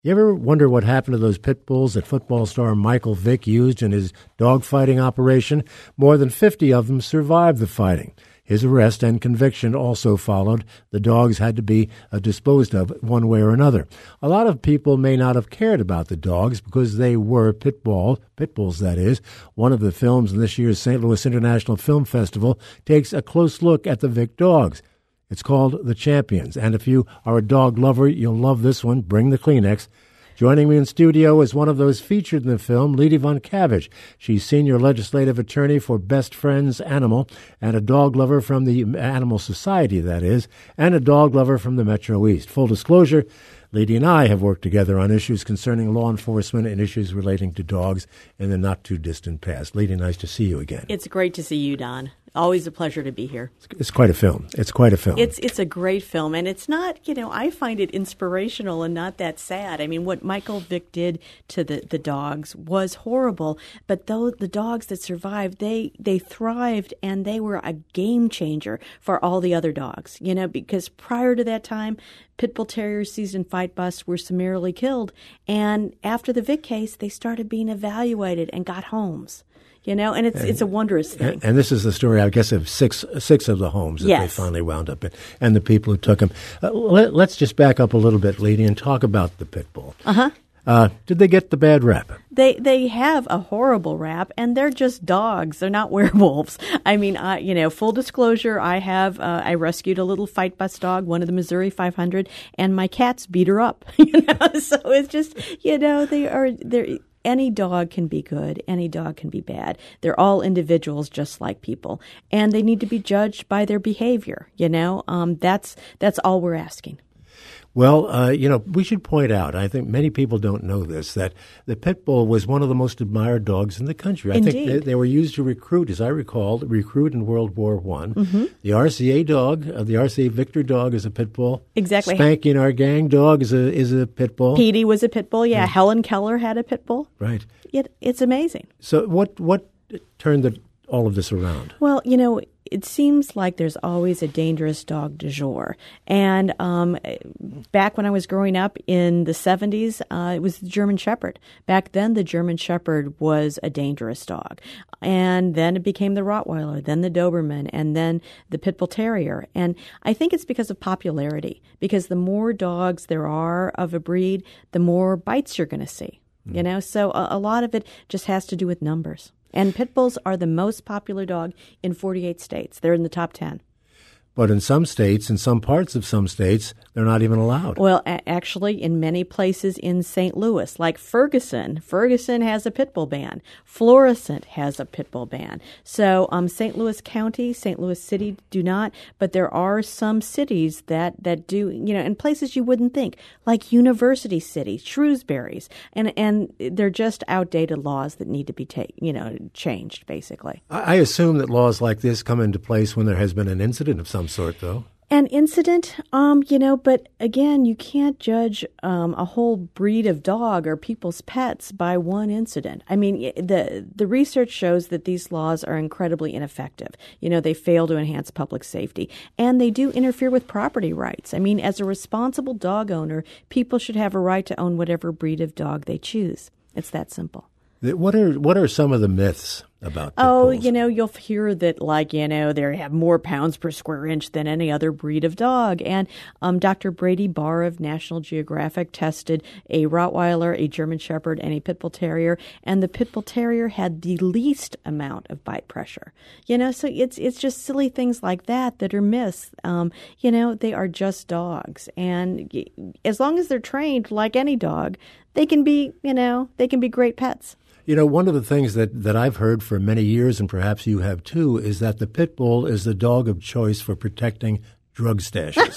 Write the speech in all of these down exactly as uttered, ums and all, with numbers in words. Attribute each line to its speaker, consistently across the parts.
Speaker 1: You ever wonder what happened to those pit bulls that football star Michael Vick used in his dogfighting operation? More than fifty of them survived the fighting. His arrest and conviction also followed. The dogs had to be uh, disposed of one way or another. A lot of people may not have cared about the dogs because they were pit bull, pit bulls, that is. One of the films in this year's Saint Louis International Film Festival takes a close look at the Vick dogs. It's called The Champions, and if you are a dog lover, you'll love this one. Bring the Kleenex. Joining me in studio is one of those featured in the film, Leedy Vonkavich. She's senior legislative attorney for Best Friends Animal and a dog lover from the Animal Society, that is, and a dog lover from the Metro East. Full disclosure, Leedy and I have worked together on issues concerning law enforcement and issues relating to dogs in the not-too-distant past. Leedy, nice to see you again.
Speaker 2: It's great to see you, Don. Always a pleasure to be here.
Speaker 1: It's quite a film. It's quite a film.
Speaker 2: It's it's a great film, and it's not, you know, I find it inspirational and not that sad. I mean, what Michael Vick did to the, the dogs was horrible, but though the dogs that survived, they, they thrived, and they were a game changer for all the other dogs, you know, because prior to that time, pit bull terriers seized in fight busts were summarily killed, and after the Vick case, they started being evaluated and got homes. You know, and it's and, it's a wondrous thing.
Speaker 1: And, and this is the story, I guess, of six six of the homes that
Speaker 2: yes.
Speaker 1: they finally wound up in, and the people who took them. Uh, let, let's just back up a little bit, Leedy, and talk about the pit bull.
Speaker 2: Uh-huh.
Speaker 1: Uh, did they get the bad rap?
Speaker 2: They they have a horrible rap, and they're just dogs. They're not werewolves. I mean, uh, you know, full disclosure, I have uh, I rescued a little fight bus dog, one of the Missouri five hundred, and my cats beat her up. You know, so it's just, you know, they are they're. Any dog can be good. Any dog can be bad. They're all individuals just like people. And they need to be judged by their behavior, you know. Um, that's that's all we're asking.
Speaker 1: Well, uh, you know, we should point out, I think many people don't know this, that the pit bull was one of the most admired dogs in the country. I
Speaker 2: Indeed.
Speaker 1: think they, they were used to recruit, as I recall, recruit in World War One.
Speaker 2: Mm-hmm.
Speaker 1: The R C A dog, uh, the R C A Victor dog is a pit bull.
Speaker 2: Exactly.
Speaker 1: Spanky in our gang dog is a is a pit bull.
Speaker 2: Petey was a pit bull, yeah. Mm. Helen Keller had a pit bull.
Speaker 1: Right.
Speaker 2: It, it's amazing.
Speaker 1: So what, what turned the, all of this around?
Speaker 2: Well, you know, it seems like there's always a dangerous dog du jour. And um, back when I was growing up in the seventies, uh, it was the German Shepherd. Back then, the German Shepherd was a dangerous dog. And then it became the Rottweiler, then the Doberman, and then the Pit Bull Terrier. And I think it's because of popularity, because the more dogs there are of a breed, the more bites you're going to see. Mm. You know, so a, a lot of it just has to do with numbers. And pit bulls are the most popular dog in forty-eight states. They're in the top ten.
Speaker 1: But in some states, in some parts of some states, they're not even allowed.
Speaker 2: Well, a- actually, in many places in Saint Louis, like Ferguson, Ferguson has a pit bull ban. Florissant has a pit bull ban. So um, Saint Louis County, Saint Louis City do not, but there are some cities that, that do, you know, in places you wouldn't think, like University City, Shrewsbury's, and and they're just outdated laws that need to be, ta- you know, changed, basically.
Speaker 1: I, I assume that laws like this come into place when there has been an incident of some sort, though.
Speaker 2: An incident, um, you know, but again, you can't judge um, a whole breed of dog or people's pets by one incident. I mean, the the research shows that these laws are incredibly ineffective. You know, they fail to enhance public safety, and they do interfere with property rights. I mean, as a responsible dog owner, people should have a right to own whatever breed of dog they choose. It's that simple.
Speaker 1: What are what are some of the myths about pit
Speaker 2: Oh,
Speaker 1: bulls?
Speaker 2: you know, you'll hear that, like, you know, they have more pounds per square inch than any other breed of dog. And um, Doctor Brady Barr of National Geographic tested a Rottweiler, a German Shepherd, and a Pit Bull Terrier, and the Pit Bull Terrier had the least amount of bite pressure. You know, so it's it's just silly things like that that are myths. Um, you know, they are just dogs. And as long as they're trained like any dog, they can be, you know, they can be great pets.
Speaker 1: You know, one of the things that, that I've heard for many years, and perhaps you have too, is that the pit bull is the dog of choice for protecting drug stashes.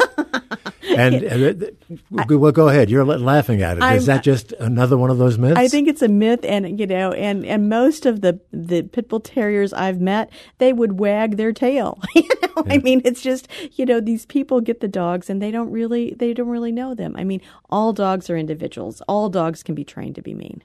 Speaker 1: and, and uh, well, go ahead. You're laughing at it.
Speaker 2: I'm,
Speaker 1: is that just another one of those myths?
Speaker 2: I think it's a myth, and you know, and, and most of the, the pit bull terriers I've met, they would wag their tail. you know, yeah. I mean, it's just, you know, these people get the dogs, and they don't really they don't really know them. I mean, all dogs are individuals. All dogs can be trained to be mean.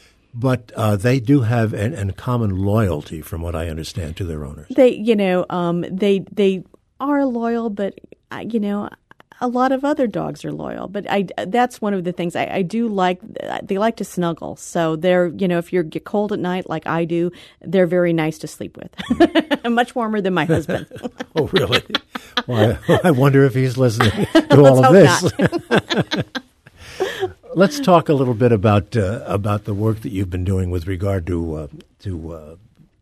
Speaker 1: But uh, they do have an, an common loyalty, from what I understand, to their owners.
Speaker 2: They, you know, um, they they are loyal, but uh, you know, a lot of other dogs are loyal. But I, that's one of the things I, I do like. They like to snuggle. So they're, you know, if you get cold at night like I do, they're very nice to sleep with. Much warmer than my husband.
Speaker 1: Oh, really? Well, I, I wonder if he's listening to all of this. Let's talk a little bit about uh, about the work that you've been doing with regard to uh, to uh,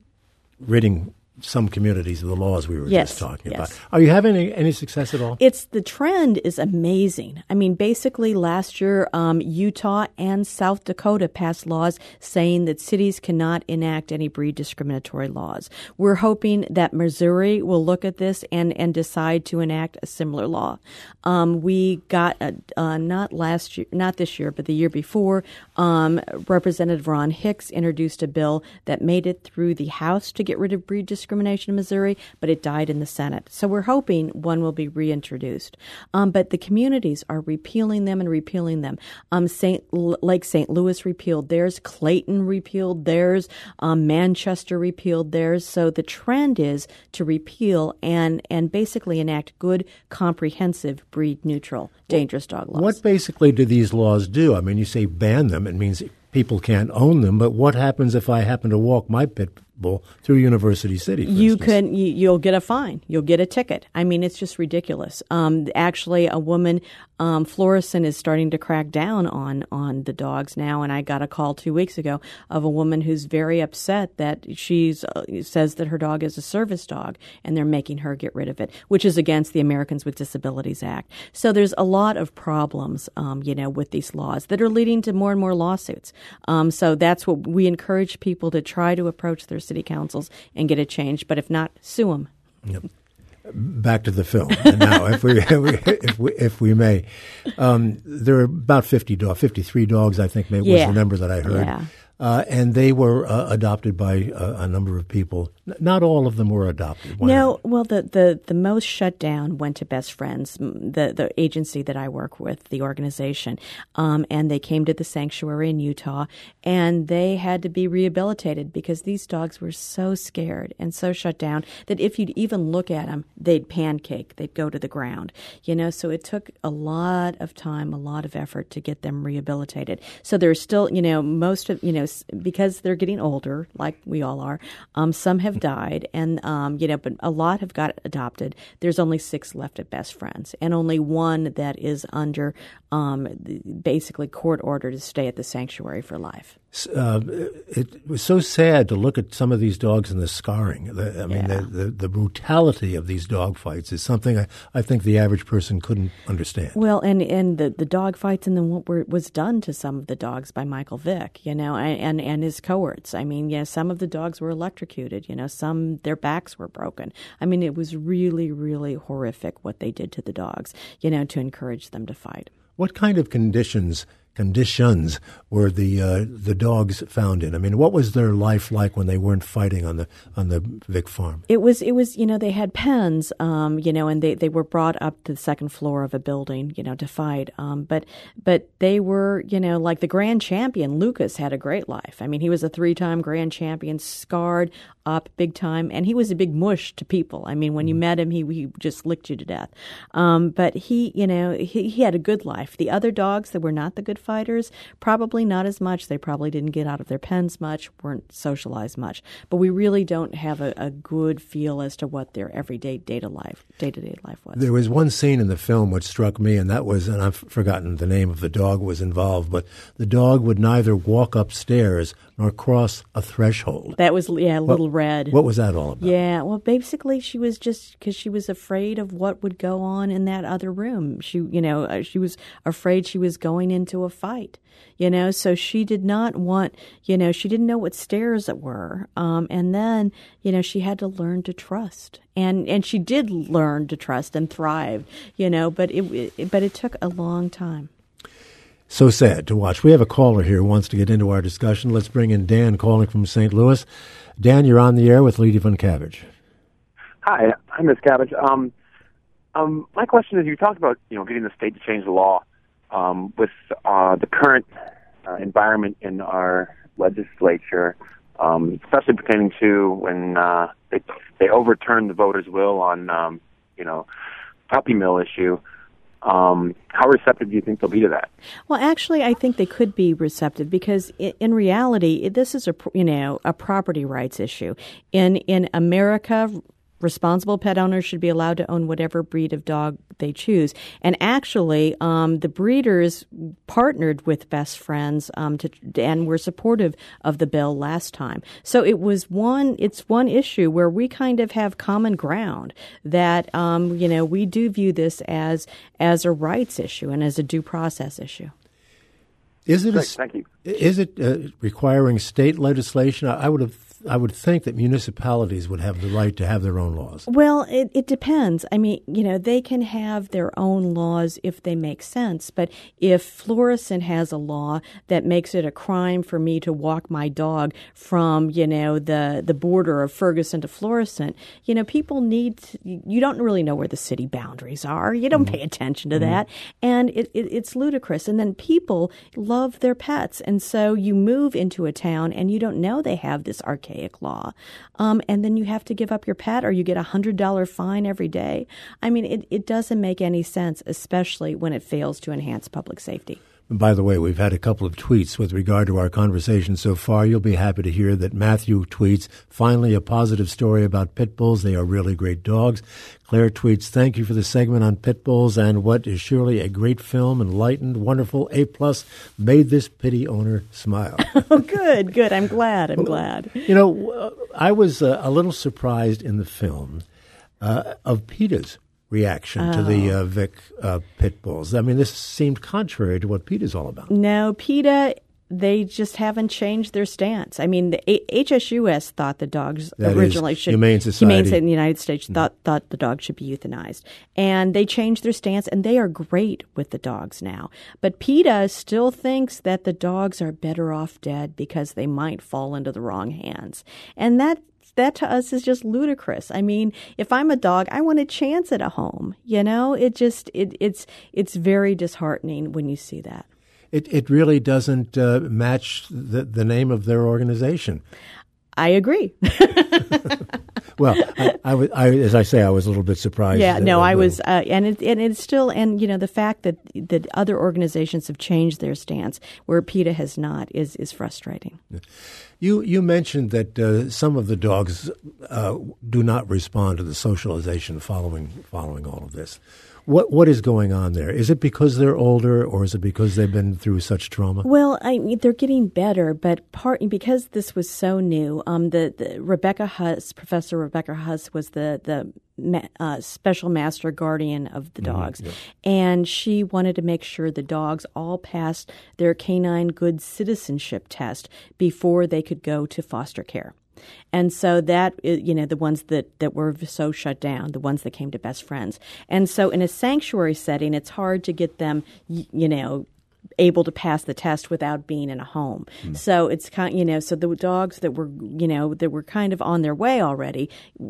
Speaker 1: ridding some communities of the laws we were
Speaker 2: yes,
Speaker 1: just talking
Speaker 2: yes.
Speaker 1: about. Are you having any, any success at all?
Speaker 2: It's the trend is amazing. I mean, basically last year, um, Utah and South Dakota passed laws saying that cities cannot enact any breed discriminatory laws. We're hoping that Missouri will look at this and, and decide to enact a similar law. Um, we got a, uh, not last year, not this year, but the year before. Um, Representative Ron Hicks introduced a bill that made it through the House to get rid of breed discrimination. Discrimination in Missouri, but it died in the Senate. So we're hoping one will be reintroduced. Um, but the communities are repealing them and repealing them. Um, Saint Lake Saint Louis repealed theirs. Clayton repealed theirs. Um, Manchester repealed theirs. So the trend is to repeal and and basically enact good, comprehensive, breed-neutral, dangerous dog laws.
Speaker 1: What basically do these laws do? I mean, you say ban them. It means people can't own them. But what happens if I happen to walk my pit bull through University City, for
Speaker 2: you
Speaker 1: instance?
Speaker 2: can you, you'll get a fine. You'll get a ticket. I mean, it's just ridiculous. Um, actually, a woman, um, Florissant, is starting to crack down on on the dogs now. And I got a call two weeks ago of a woman who's very upset that she's uh, says that her dog is a service dog, and they're making her get rid of it, which is against the Americans with Disabilities Act. So there's a lot of problems, um, you know, with these laws that are leading to more and more lawsuits. Um, so that's what we encourage people to try to approach their city councils and get it changed. But if not, sue them.
Speaker 1: Yep. Back to the film now, if we if we if we may, um, there are about fifty dogs, fifty-three dogs, I think, maybe
Speaker 2: yeah.
Speaker 1: was the number that I heard.
Speaker 2: Yeah.
Speaker 1: Uh, and they were uh, adopted by uh, a number of people. N- not all of them were adopted. Why
Speaker 2: no,
Speaker 1: not?
Speaker 2: well, the, the, the most shut down went to Best Friends, the, the agency that I work with, the organization. Um, and they came to the sanctuary in Utah, and they had to be rehabilitated because these dogs were so scared and so shut down that if you'd even look at them, they'd pancake, they'd go to the ground. You know, so it took a lot of time, a lot of effort to get them rehabilitated. So there's still, you know, most of, you know, because they're getting older, like we all are, um, some have died, and um, you know, but a lot have got adopted. There's only six left at Best Friends, and only one that is under um, basically court order to stay at the sanctuary for life.
Speaker 1: Uh, it was so sad to look at some of these dogs and the scarring. The, I mean,
Speaker 2: Yeah.
Speaker 1: the, the, the brutality of these dog fights is something I, I think the average person couldn't understand.
Speaker 2: Well, and, and the, the dog fights and then what were, was done to some of the dogs by Michael Vick, you know, and, and, and his cohorts. I mean, yeah, some of the dogs were electrocuted, you know, some, their backs were broken. I mean, it was really, really horrific what they did to the dogs, you know, to encourage them to fight.
Speaker 1: What kind of conditions conditions were the uh, the dogs found in? I mean, what was their life like when they weren't fighting on the on the Vic farm?
Speaker 2: It was it was you know they had pens, um, you know, and they, they were brought up to the second floor of a building, you know, to fight. Um, but but they were you know like the grand champion Lucas had a great life. I mean, he was a three time grand champion, scarred up big time, and he was a big mush to people. I mean, when you met him, he he just licked you to death. Um, but he you know he he had a good life. The other dogs that were not the good fighters, probably not as much. They probably didn't get out of their pens much, weren't socialized much. But we really don't have a, a good feel as to what their everyday day-to life, day-to-day life was.
Speaker 1: There was one scene in the film which struck me, and that was, and I've forgotten the name of the dog was involved, but the dog would neither walk upstairs nor cross a threshold.
Speaker 2: That was, yeah, Little
Speaker 1: what,
Speaker 2: Red.
Speaker 1: What was that all about?
Speaker 2: Yeah, well, basically she was just, because she was afraid of what would go on in that other room. She, you know, uh, she was afraid she was going into a fight, you know, so she did not want, you know, she didn't know what stairs were. Um, and then, you know, she had to learn to trust. And and she did learn to trust and thrive, you know, but it, it but it took a long time.
Speaker 1: So sad to watch. We have a caller here who wants to get into our discussion. Let's bring in Dan calling from Saint Louis. Dan, you're on the air with Leedy Van Cabbage.
Speaker 3: Hi, I'm Miz Cabbage. Um, um, my question is, you talked about, you know, getting the state to change the law. Um, with uh, the current uh, environment in our legislature, um, especially pertaining to when uh, they they overturned the voters' will on, um, you know, puppy mill issue. Um, how receptive do you think they'll be to that?
Speaker 2: Well, actually, I think they could be receptive because, in, in reality, this is a you know a property rights issue. In in America, responsible pet owners should be allowed to own whatever breed of dog they choose. And actually, um, the breeders partnered with Best Friends um, to, and were supportive of the bill last time. So it was one. It's one issue where we kind of have common ground that um, you know we do view this as as a rights issue and as a due process issue.
Speaker 1: Is it?
Speaker 3: Great,
Speaker 1: a,
Speaker 3: thank you.
Speaker 1: Is it uh, requiring state legislation? I, I would have. I would think that municipalities would have the right to have their own laws.
Speaker 2: Well, it, it depends. I mean, you know, they can have their own laws if they make sense. But if Florissant has a law that makes it a crime for me to walk my dog from, you know, the, the border of Ferguson to Florissant, you know, people need to, you don't really know where the city boundaries are. You don't mm-hmm. pay attention to mm-hmm. that. And it, it, it's ludicrous. And then people love their pets. And so you move into a town and you don't know they have this archaic law. Um, and then you have to give up your pet or you get a one hundred dollars fine every day. I mean, it, it doesn't make any sense, especially when it fails to enhance public safety.
Speaker 1: And by the way, we've had a couple of tweets with regard to our conversation so far. You'll be happy to hear that Matthew tweets, finally a positive story about pit bulls. They are really great dogs. Claire tweets, thank you for the segment on pit bulls and what is surely a great film, enlightened, wonderful, A-plus, made this pity owner smile.
Speaker 2: Oh, good, good. I'm glad. I'm glad.
Speaker 1: You know, I was uh, a little surprised in the film uh, of PETA's reaction
Speaker 2: oh.
Speaker 1: to the uh, Vic uh, pit bulls. I mean, this seemed contrary to what PETA's all about.
Speaker 2: No, PETA, they just haven't changed their stance. I mean, the A- H S U S thought the dogs
Speaker 1: that
Speaker 2: originally should
Speaker 1: Humane Society.
Speaker 2: Humane Society in the United States thought mm-hmm. thought the dog should be euthanized, and they changed their stance, and they are great with the dogs now. But PETA still thinks that the dogs are better off dead because they might fall into the wrong hands, and that. That to us is just ludicrous. I mean, if I'm a dog, I want a chance at a home. You know, it just it, it's it's very disheartening when you see that.
Speaker 1: It it really doesn't uh, match the the name of their organization.
Speaker 2: I agree.
Speaker 1: Well, I, I, was, I, as I say, I was a little bit surprised.
Speaker 2: Yeah, no,
Speaker 1: uh,
Speaker 2: I was, uh, and it, and it's still, and you know, the fact that that other organizations have changed their stance where PETA has not is is frustrating.
Speaker 1: You you mentioned that uh, some of the dogs uh, do not respond to the socialization following following all of this. What what is going on there? Is it because they're older, or is it because they've been through such trauma?
Speaker 2: Well, I mean, they're getting better, but part because this was so new. Um, the, the Rebecca Huss, Professor Rebecca Huss, was the the uh, special master guardian of the dogs, mm-hmm, yeah. and she wanted to make sure the dogs all passed their canine good citizenship test before they could go to foster care. And so that, you know, the ones that, that were so shut down, the ones that came to Best Friends. And so in a sanctuary setting, it's hard to get them, you know, able to pass the test without being in a home. Mm. So it's kind, you know, so the dogs that were, you know, that were kind of on their way already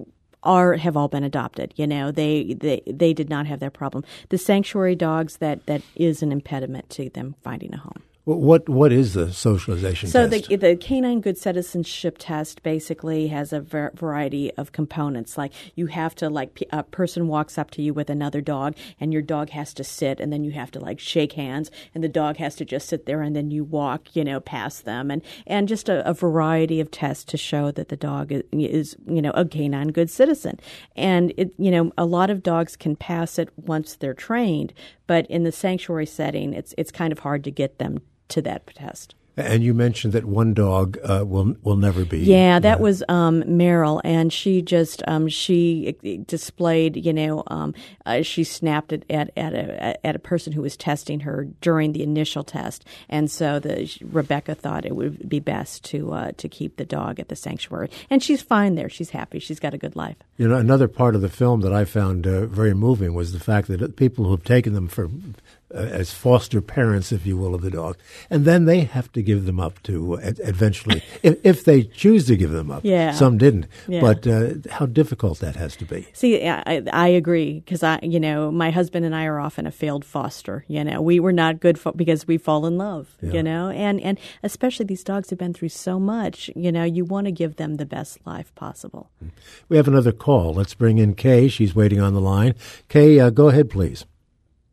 Speaker 2: are have all been adopted. You know, they they they did not have that problem. The sanctuary dogs, that that is an impediment to them finding a home.
Speaker 1: What what is the socialization
Speaker 2: so
Speaker 1: test?
Speaker 2: So the the Canine Good Citizenship test basically has a ver- variety of components. Like you have to like a person walks up to you with another dog, and your dog has to sit, and then you have to like shake hands, and the dog has to just sit there, and then you walk, you know, past them, and and just a, a variety of tests to show that the dog is, is you know a canine good citizen. And it you know a lot of dogs can pass it once they're trained, but in the sanctuary setting, it's it's kind of hard to get them to that test.
Speaker 1: And you mentioned that one dog uh, will will never be.
Speaker 2: Yeah, that uh, was um, Meryl, and she just um, she displayed, you know, um, uh, she snapped it at at a at a person who was testing her during the initial test, and so the Rebecca thought it would be best to uh, to keep the dog at the sanctuary, and she's fine there. She's happy. She's got a good life.
Speaker 1: You know, another part of the film that I found uh, very moving was the fact that people who have taken them for uh, as foster parents, if you will, of the dog, and then they have to give them up to uh, eventually, if, if they choose to give them up.
Speaker 2: Yeah.
Speaker 1: Some didn't.
Speaker 2: Yeah.
Speaker 1: But uh, how difficult that has to be.
Speaker 2: See, I, I agree because I, you know, my husband and I are often a failed foster. You know, we were not good for, because we fall in love. Yeah. You know, and and especially these dogs have been through so much. You know, you want to give them the best life possible.
Speaker 1: We have another call. Let's bring in Kay. She's waiting on the line. Kay, uh, go ahead, please.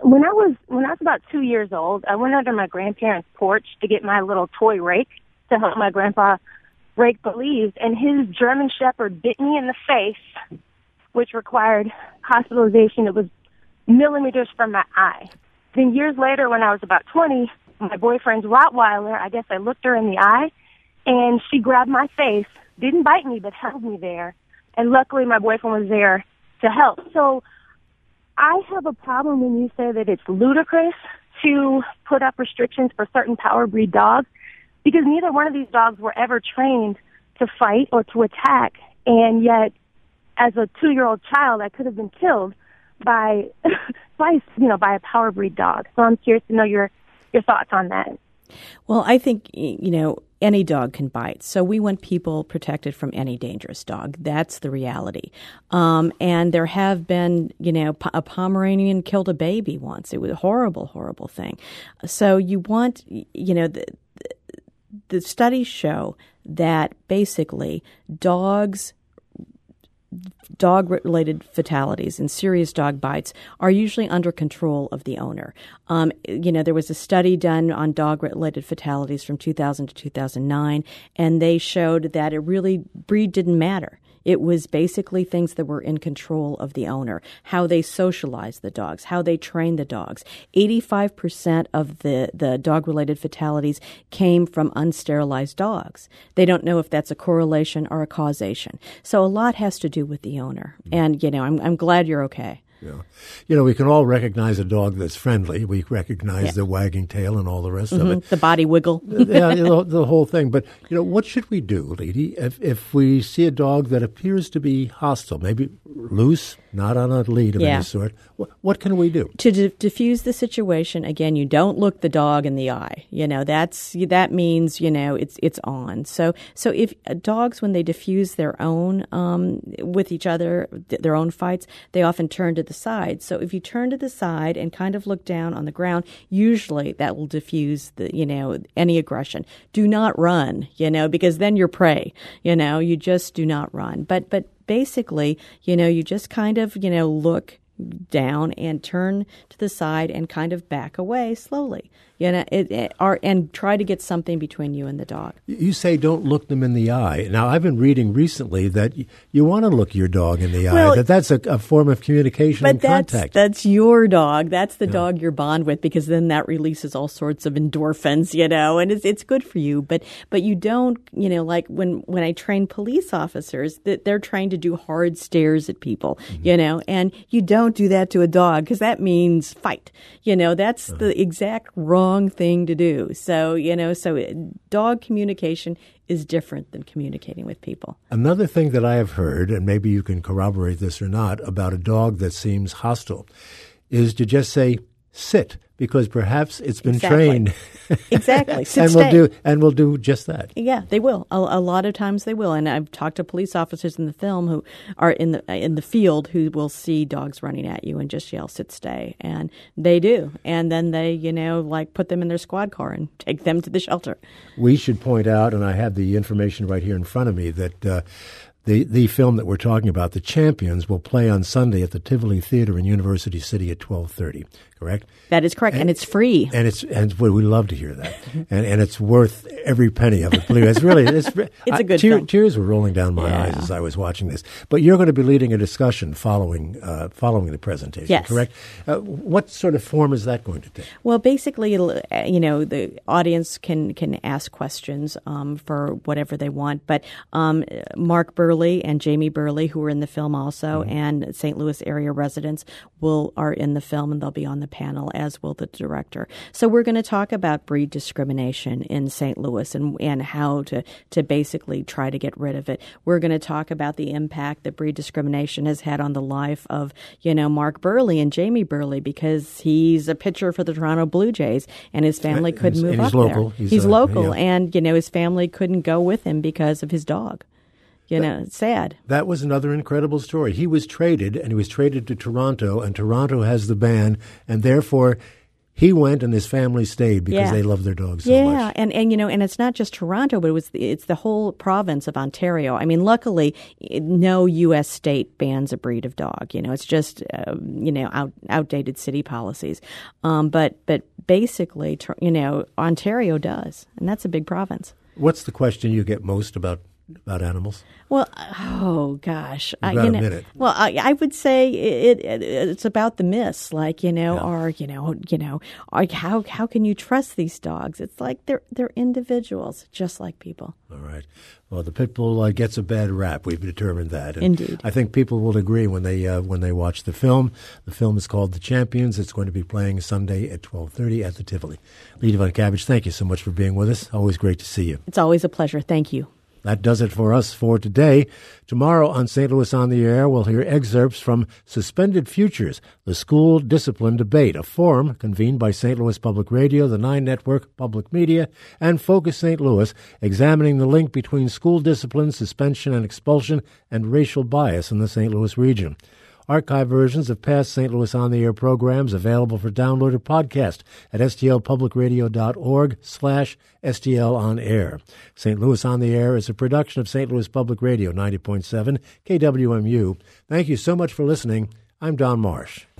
Speaker 4: when I was when I was about two years old, I went under my grandparents' porch to get my little toy rake to help my grandpa rake the leaves, and his German Shepherd bit me in the face, which required hospitalization. It was millimeters from my eye. Then years later, when I was about twenty, my boyfriend's Rottweiler, I guess I looked her in the eye, and she grabbed my face, didn't bite me, but held me there. And luckily, my boyfriend was there to help. So I have a problem when you say that it's ludicrous to put up restrictions for certain power breed dogs, because neither one of these dogs were ever trained to fight or to attack. And yet, as a two-year-old child, I could have been killed by, by you know, by a power breed dog. So I'm curious to know your your thoughts on that.
Speaker 2: Well, I think, you know, any dog can bite. So we want people protected from any dangerous dog. That's the reality. Um, and there have been, you know, a Pomeranian killed a baby once. It was a horrible, horrible thing. So you want, you know, the, the studies show that basically dogs dog-related fatalities and serious dog bites are usually under control of the owner. Um, you know, there was a study done on dog-related fatalities from two thousand to two thousand nine, and they showed that it really, breed didn't matter. It was basically things that were in control of the owner, how they socialized the dogs, how they trained the dogs. eighty-five percent of the, the dog-related fatalities came from unsterilized dogs. They don't know if that's a correlation or a causation. So a lot has to do with the owner. And, you know, I'm I'm glad you're okay.
Speaker 1: Yeah. You know, we can all recognize a dog that's friendly. We recognize yeah. the wagging tail and all the rest
Speaker 2: mm-hmm.
Speaker 1: of it.
Speaker 2: The body wiggle.
Speaker 1: yeah, the, the whole thing. But, you know, what should we do, Leedy, if, if we see a dog that appears to be hostile, maybe loose, not on a lead of yeah. any sort? What, what can we do?
Speaker 2: To d- diffuse the situation, again, you don't look the dog in the eye. You know, that's that means, you know, it's it's on. So so if uh, dogs, when they diffuse their own um, with each other, th- their own fights, they often turn to the side. So if you turn to the side and kind of look down on the ground, usually that will diffuse the, you know, any aggression. Do not run, you know, because then you're prey. You know, you just do not run. But but basically, you know, you just kind of, you know, look down and turn to the side and kind of back away slowly. You know, it, it, or, and try to get something between you and the dog. You
Speaker 1: say don't look them in the eye. Now, I've been reading recently that you, you want to look your dog in the
Speaker 2: well,
Speaker 1: eye, that that's a, a form of communication
Speaker 2: but
Speaker 1: and
Speaker 2: that's,
Speaker 1: contact.
Speaker 2: that's your dog. That's the
Speaker 1: yeah.
Speaker 2: dog you're bond with, because then that releases all sorts of endorphins, you know, and it's it's good for you. But but you don't, you know, like when, when I train police officers, that they're trying to do hard stares at people, mm-hmm. you know, and you don't do that to a dog, because that means fight. You know, that's uh-huh. the exact wrong thing to do. So, you know, so it, dog communication is different than communicating with people.
Speaker 1: Another thing that I have heard, and maybe you can corroborate this or not, about a dog that seems hostile is to just say, sit, because perhaps it's been
Speaker 2: exactly.
Speaker 1: trained.
Speaker 2: Exactly. Sit,
Speaker 1: and
Speaker 2: stay.
Speaker 1: will do and will do just that.
Speaker 2: Yeah, they will. A, a lot of times they will. And I've talked to police officers in the film who are in the in the field who will see dogs running at you and just yell, sit, stay. And they do. And then they, you know, like put them in their squad car and take them to the shelter.
Speaker 1: We should point out, and I have the information right here in front of me, that uh, The the film that we're talking about, The Champions, will play on Sunday at the Tivoli Theater in University City at twelve thirty, correct?
Speaker 2: That is correct, and, and it's free.
Speaker 1: And it's and well, we love to hear that, and and it's worth every penny of it. Believe me, it's really it's
Speaker 2: it's a good
Speaker 1: I, tear,
Speaker 2: film.
Speaker 1: Tears were rolling down my
Speaker 2: yeah.
Speaker 1: eyes as I was watching this. But you're going to be leading a discussion following uh, following the presentation,
Speaker 2: yes.
Speaker 1: correct? Uh, what sort of form is that going to take?
Speaker 2: Well, basically, it'll, you know, the audience can can ask questions um, for whatever they want. But um, Mark Burley and Jamie Burley, who are in the film also, mm-hmm. and Saint Louis area residents will are in the film, and they'll be on the panel, as will the director. So we're going to talk about breed discrimination in Saint Louis and and how to to basically try to get rid of it. We're going to talk about the impact that breed discrimination has had on the life of, you know, Mark Burley and Jamie Burley, because he's a pitcher for the Toronto Blue Jays, and his family couldn't
Speaker 1: and
Speaker 2: move
Speaker 1: he's
Speaker 2: up
Speaker 1: local.
Speaker 2: there.
Speaker 1: He's,
Speaker 2: he's
Speaker 1: uh,
Speaker 2: local,
Speaker 1: yeah.
Speaker 2: and you know his family couldn't go with him because of his dog. You know, it's sad.
Speaker 1: That was another incredible story. He was traded, and he was traded to Toronto, and Toronto has the ban, and therefore he went and his family stayed because
Speaker 2: Yeah.
Speaker 1: they love their dogs so
Speaker 2: Yeah,
Speaker 1: much.
Speaker 2: and and you know, and it's not just Toronto, but it was it's the whole province of Ontario. I mean, luckily, no U S state bans a breed of dog. You know, it's just uh, you know out, outdated city policies. Um, but but basically, you know, Ontario does, and that's a big province.
Speaker 1: What's the question you get most about about animals?
Speaker 2: Well, oh gosh,
Speaker 1: You've
Speaker 2: I,
Speaker 1: got
Speaker 2: you
Speaker 1: a
Speaker 2: know,
Speaker 1: minute.
Speaker 2: well, I, I would say it, it, it's about the myths, like you know,
Speaker 1: Yeah.
Speaker 2: or you know, you know, or how how can you trust these dogs? It's like they're they're individuals, just like people.
Speaker 1: All right. Well, the pit bull uh, gets a bad rap. We've determined that. And
Speaker 2: Indeed.
Speaker 1: I think people will agree when they uh, when they watch the film. The film is called The Champions. It's going to be playing Sunday at twelve thirty at the Tivoli. Lita Von Cabbage, thank you so much for being with us. Always great to see you.
Speaker 2: It's always a pleasure. Thank you.
Speaker 1: That does it for us for today. Tomorrow on Saint Louis on the Air, we'll hear excerpts from Suspended Futures, the School Discipline Debate, a forum convened by Saint Louis Public Radio, the Nine Network, Public Media, and Focus Saint Louis, examining the link between school discipline, suspension and expulsion, and racial bias in the Saint Louis region. Archive versions of past Saint Louis On the Air programs available for download or podcast at stlpublicradio.org slash STL On Air. Saint Louis On the Air is a production of Saint Louis Public Radio, ninety point seven K W M U. Thank you so much for listening. I'm Don Marsh.